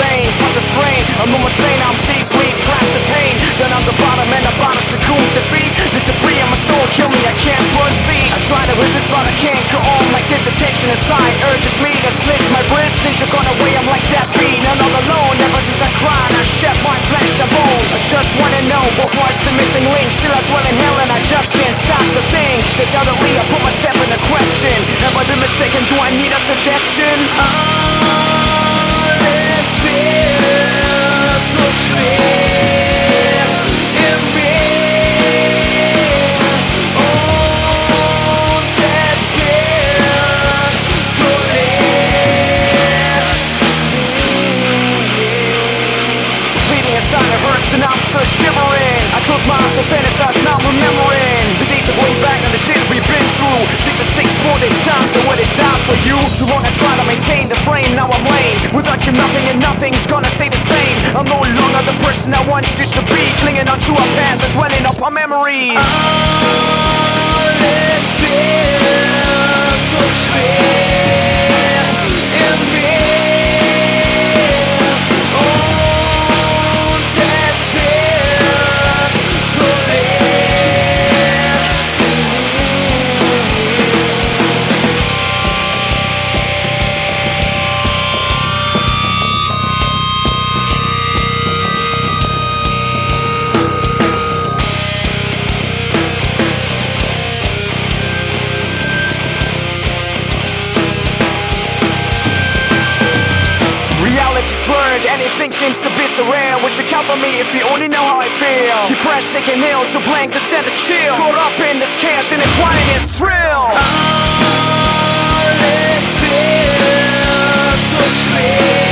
vain. Fuck the strain, I'm almost sane, I'm deeply trapped in pain. Down on the bottom and about to succumb defeat. The debris on my soul kill me, I can't proceed. I try to resist but I can't go on. Like this attention inside urges me to slit my wrist. Since you're gone away I'm like that beat. And all alone, ever since I cried I shed my flesh and bones. I just wanna know what was the missing link. Still I dwell in hell and I just can't stop the thing. So doubtedly I put myself in a question. Have I been mistaken, do I need a suggestion? This spiritual trip in me. Oh, dead spirit to live. Bleeding inside it hurts and I'm still shivering. I close my eyes and fantasize, not remembering the days of way back and the shit we've been through. 640 times I would've died for you. Too long I tried to maintain the flame, now I'm lame. Without you nothing and nothing's gonna stay the same. I'm no longer the person I once used to be. Clinging onto our past and dwelling up our memories. This spiritual trip in me. Oh, dead spirit to live. Reality's blurred, anything seems to be surreal. Would you count for me if you only know how I feel? Depressed, sick and ill, too blank to stand a chill. Caught up in this chaos and entwined in this thrill. Oh, this spiritual trip.